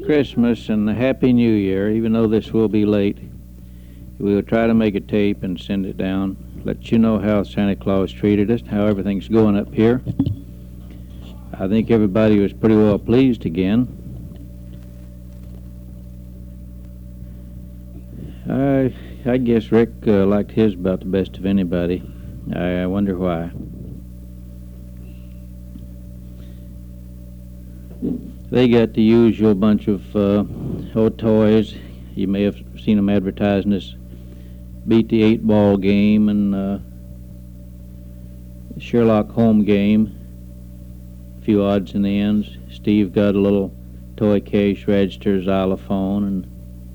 Christmas and a Happy New Year. Even though this will be late, we will try to make a tape and send it down. Let you know how Santa Claus treated us, how everything's going up here. I think everybody was pretty well pleased again. I guess Rick liked his about the best of anybody. I wonder why. They got the usual bunch of old toys. You may have seen them advertising this Beat the 8-ball game and Sherlock Holmes game. A few odds and ends. Steve got a little toy cash register, xylophone, and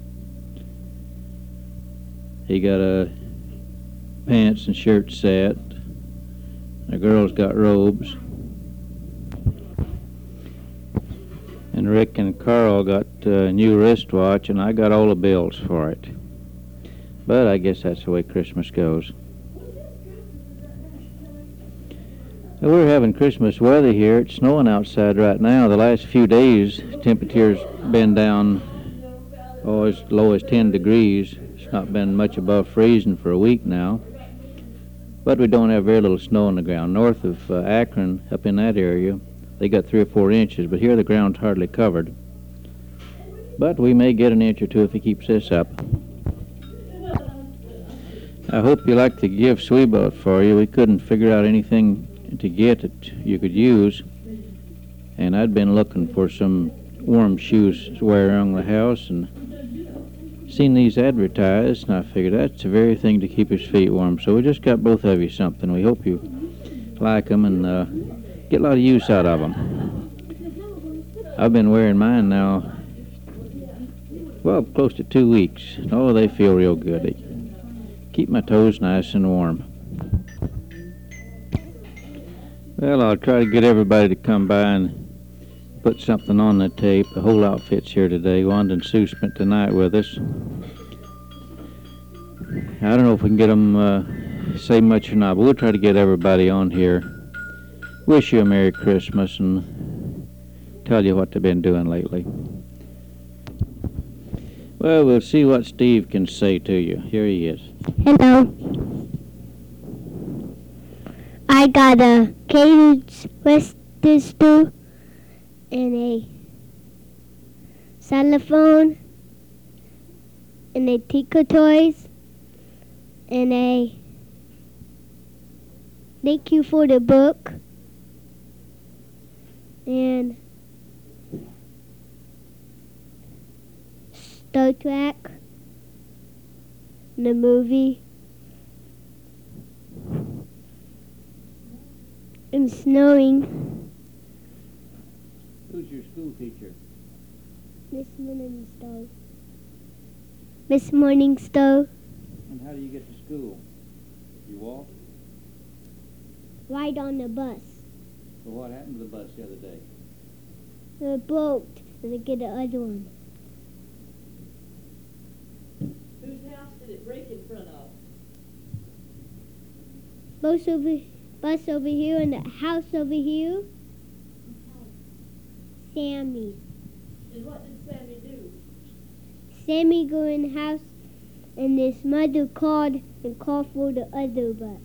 he got a pants and shirt set. The girls got robes. And Rick and Carl got a new wristwatch, and I got all the bills for it. But I guess that's the way Christmas goes. We're having Christmas weather here. It's snowing outside right now. The last few days, temperature's been down as low as 10 degrees. It's not been much above freezing for a week now. But we don't have very little snow on the ground. North of Akron, up in that area, they got 3 or 4 inches, but here the ground's hardly covered. But we may get an inch or two if he keeps this up. I hope you like the gifts we bought for you. We couldn't figure out anything to get that you could use, and I'd been looking for some warm shoes to wear around the house and seen these advertised, and I figured that's the very thing to keep his feet warm. So we just got both of you something. We hope you like them and get a lot of use out of them. I've been wearing mine now, well, close to 2 weeks. Oh, they feel real good. They keep my toes nice and warm. Well, I'll try to get everybody to come by and put something on the tape. The whole outfit's here today. Wanda and Sue spent the night with us. I don't know if we can get them say much or not, but we'll try to get everybody on here. Wish you a Merry Christmas and tell you what they've been doing lately. Well, we'll see what Steve can say to you. Here he is. Hello. I got a Cadence register and a xylophone and a Tico toys and a thank you for the book and Star Trek, the movie, and snowing. Who's your school teacher? Miss Morningstar. Miss Morningstar. And how do you get to school? You walk? Ride on the bus. Well, what happened to the bus the other day? It broke, and I get the other one. Whose house did it break in front of? Bus over here and the house over here. Sammy. And what did Sammy do? Sammy go in the house, and his mother called and called for the other bus.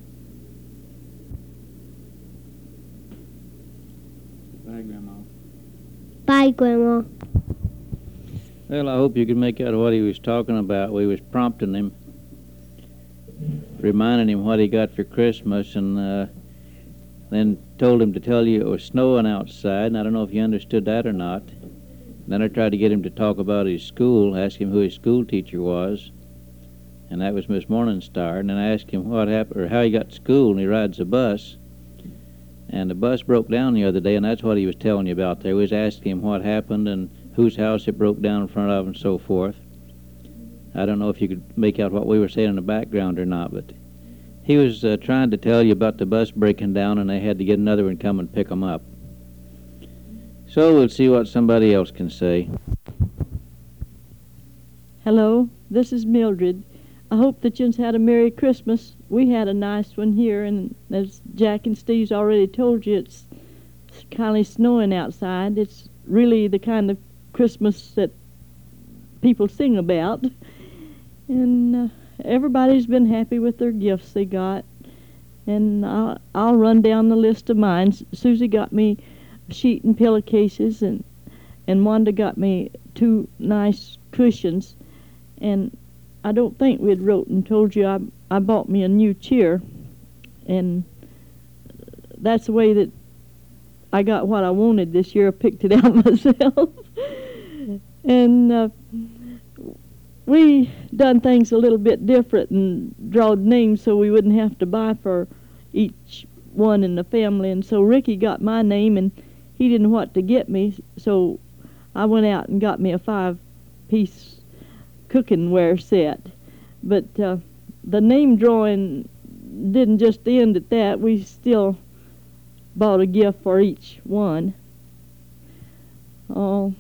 Bye, Grandma. Bye, Grandma. Well, I hope you can make out what he was talking about. We was prompting him, reminding him what he got for Christmas, and then told him to tell you it was snowing outside, and I don't know if you understood that or not. Then I tried to get him to talk about his school, ask him who his school teacher was, and that was Miss Morningstar. And then I asked him what happened, or how he got to school, and he rides a bus. And the bus broke down the other day, and that's what he was telling you about there. We was asking him what happened and whose house it broke down in front of and so forth. I don't know if you could make out what we were saying in the background or not, but he was trying to tell you about the bus breaking down, and they had to get another one come and pick them up. So we'll see what somebody else can say. Hello, this is Mildred. I hope that you've had a Merry Christmas. We had a nice one here, and as Jack and Steve's already told you, it's kind of snowing outside. It's really the kind of Christmas that people sing about. And everybody's been happy with their gifts they got. And I'll run down the list of mine. Susie got me a sheet and pillowcases, and Wanda got me 2 nice cushions. And I don't think we'd wrote and told you I bought me a new chair. And that's the way that I got what I wanted this year. I picked it out myself. And we done things a little bit different and drawed names so we wouldn't have to buy for each one in the family. And so Ricky got my name, and he didn't know what to get me, so I went out and got me a 5-piece cookingware set. But the name drawing didn't just end at that. We still bought a gift for each one. Oh.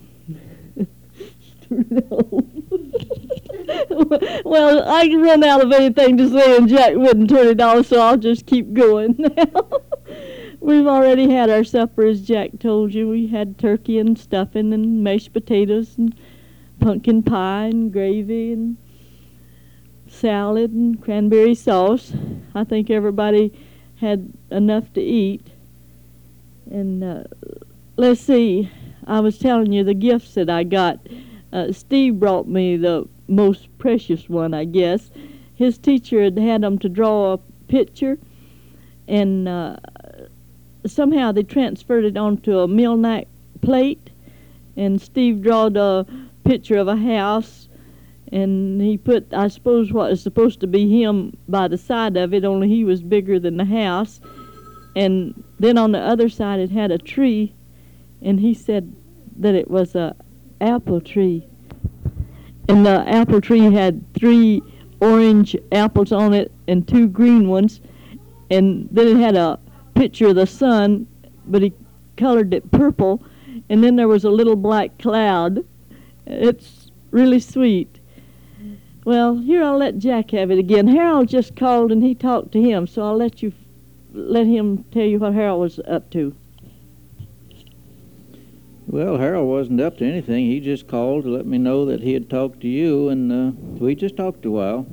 Well, I run out of anything to say, and Jack wouldn't $20, so I'll just keep going now. We've already had our supper, as Jack told you. We had turkey and stuffing and mashed potatoes and pumpkin pie and gravy and salad and cranberry sauce. I think everybody had enough to eat. And let's see, I was telling you the gifts that I got. Steve brought me the most precious one, I guess. His teacher had him to draw a picture, and somehow they transferred it onto a Milnack plate, and Steve drawed a picture of a house, and he put, I suppose, what is supposed to be him by the side of it, only he was bigger than the house. And then on the other side it had a tree, and he said that it was a apple tree. And the apple tree had 3 orange apples on it and 2 green ones. And then it had a picture of the sun, but he colored it purple. And then there was a little black cloud. It's really sweet. Well, here I'll let Jack have it again. Harold just called and he talked to him, so I'll let him tell you what Harold was up to. Well, Harold wasn't up to anything. He just called to let me know that he had talked to you, and we just talked a while.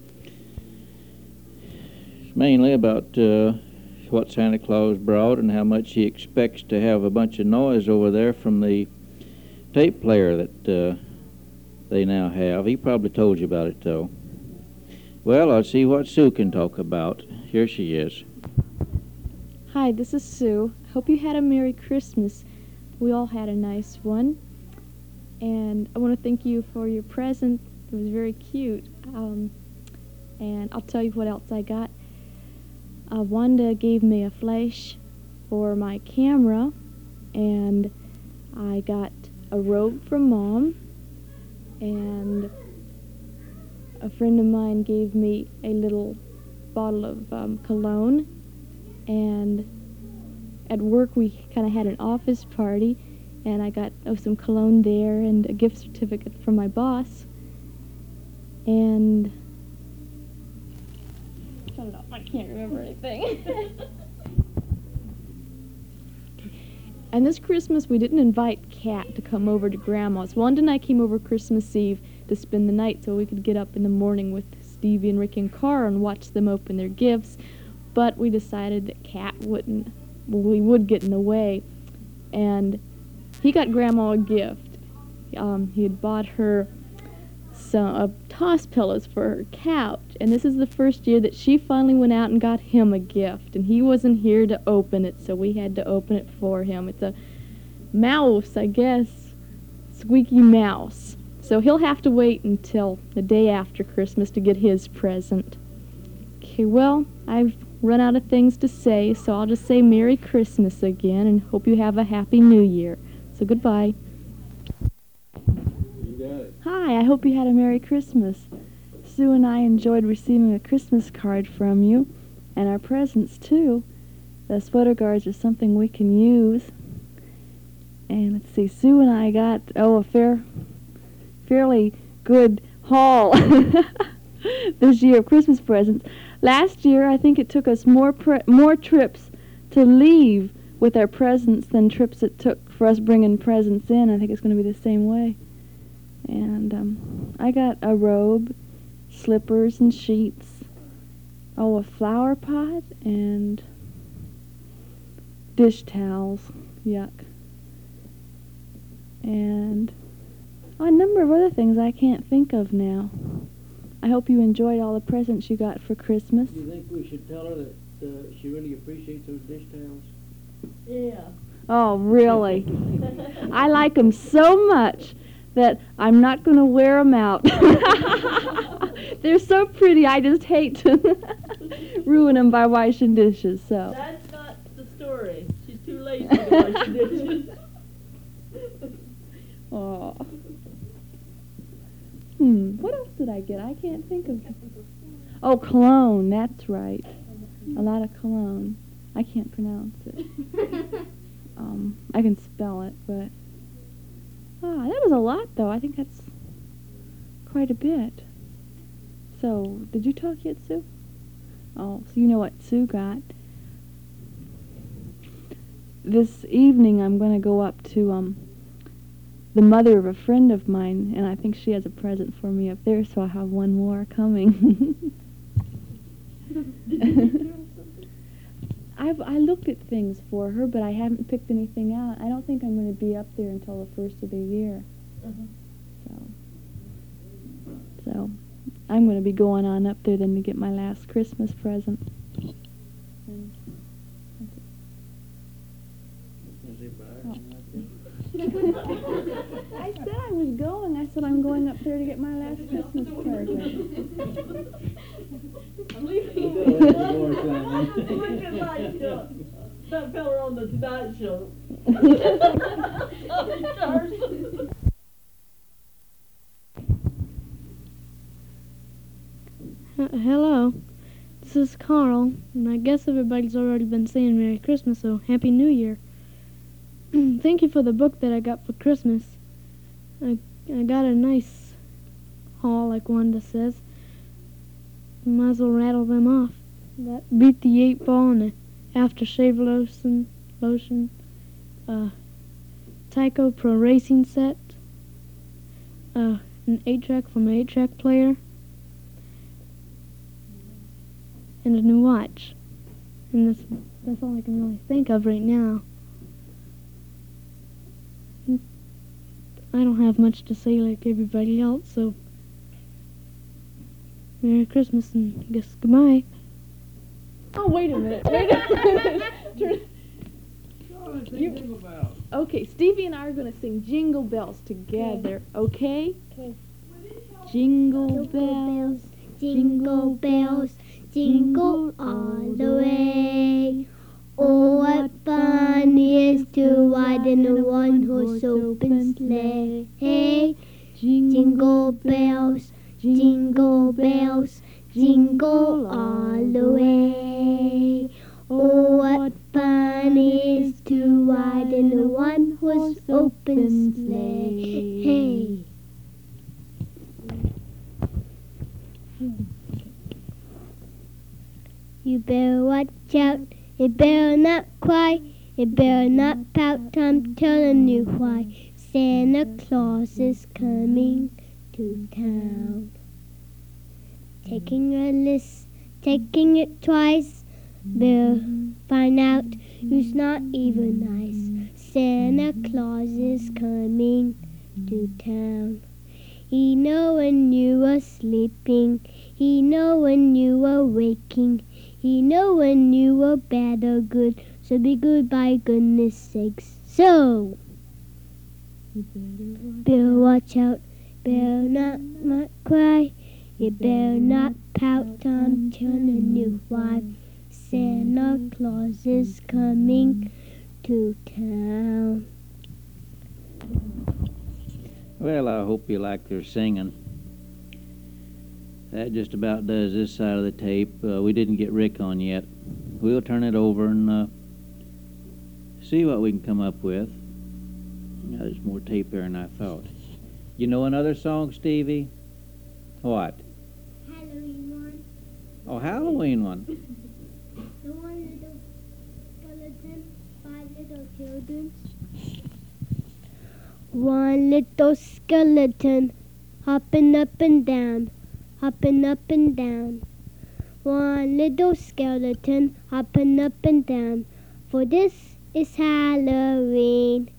Mainly about what Santa Claus brought and how much he expects to have a bunch of noise over there from the tape player that they now have. He probably told you about it, though. Well, I'll see what Sue can talk about. Here she is. Hi, this is Sue. Hope you had a Merry Christmas. We all had a nice one. And I want to thank you for your present. It was very cute. And I'll tell you what else I got. Wanda gave me a flash for my camera, and I got a robe from Mom, and a friend of mine gave me a little bottle of cologne, and at work we kind of had an office party, and I got some cologne there and a gift certificate from my boss. And shut it up, I can't remember anything. And this Christmas we didn't invite Kat to come over to Grandma's. Wanda and I came over Christmas Eve to spend the night so we could get up in the morning with Stevie and Rick and Carl and watch them open their gifts. But we decided that Kat wouldn't. Well, we would get in the way. And he got Grandma a gift. He had bought her some toss pillows for her couch. And this is the first year that she finally went out and got him a gift. And he wasn't here to open it, so we had to open it for him. It's a mouse, I guess. Squeaky mouse. So he'll have to wait until the day after Christmas to get his present. Okay, well, I've run out of things to say, so I'll just say Merry Christmas again and hope you have a Happy New Year. So goodbye. You got it. Hi, I hope you had a Merry Christmas. Sue and I enjoyed receiving a Christmas card from you, and our presents too. The sweater guards are something we can use. And let's see, Sue and I got, a fairly good haul this year of Christmas presents. Last year, I think it took us more trips to leave with our presents than trips it took for us bringing presents in. I think it's going to be the same way. And I got a robe, slippers and sheets, a flower pot, and dish towels. Yuck. And a number of other things I can't think of now. I hope you enjoyed all the presents you got for Christmas. Do you think we should tell her that she really appreciates those dish towels? Yeah. Oh, really? I like them so much that I'm not going to wear them out. They're so pretty, I just hate to ruin them by washing dishes, so. That's not the story. She's too lazy to wash the dishes. Oh. What else did I get? I can't think of. Oh, cologne, that's right. A lot of cologne. I can't pronounce it. I can spell it, but that was a lot, though. I think that's quite a bit. So, did you talk yet, Sue? Oh, so you know what Sue got. This evening, I'm going to go up to the mother of a friend of mine, and I think she has a present for me up there, so I'll have one more coming. I looked at things for her, but I haven't picked anything out. I don't think I'm going to be up there until the first of the year. So I'm going to be going on up there then to get my last Christmas present. I said I was going. I said I'm going up there to get my last Christmas present. I'm leaving. Looking like that fella on the Tonight Show. Hello, this is Carl, and I guess everybody's already been saying Merry Christmas, so Happy New Year. Thank you for the book that I got for Christmas. I got a nice haul, like Wanda says. Might as well rattle them off. That Beat the 8 Ball and the aftershave lotion, Tyco Pro Racing set, an 8-track from an 8-track player, and a new watch. And that's all I can really think of right now. I don't have much to say like everybody else, so Merry Christmas and I guess goodbye. Oh, wait a minute. Okay, Stevie and I are going to sing Jingle Bells together, okay? Okay. Jingle bells, jingle bells, jingle all the way. Oh, what fun it is to ride in a one-horse open sleigh. Hey, jingle bells, jingle bells, jingle all the way. Oh, what fun it is to ride in a one-horse open sleigh. Hey. You better watch out, you better not cry, you better not pout, I'm telling you why. Santa Claus is coming to town. Taking a list, taking it twice, they'll find out who's not even nice. Santa Claus is coming to town. He know when you are sleeping, he know when you are waking, he know when you are bad or good, so be good by goodness sakes. So, you better watch out, better not cry, you better not pout, I'm telling you why. Santa Claus is coming to town. Well, I hope you like their singing. That just about does this side of the tape. We didn't get Rick on yet. We'll turn it over and see what we can come up with. Yeah, there's more tape there than I thought. You know another song, Stevie? What? Halloween one. Oh, Halloween one. The one with the skeleton. 5 little children. One little skeleton hopping up and down, hopping up and down. One little skeleton hopping up and down. For this is Halloween.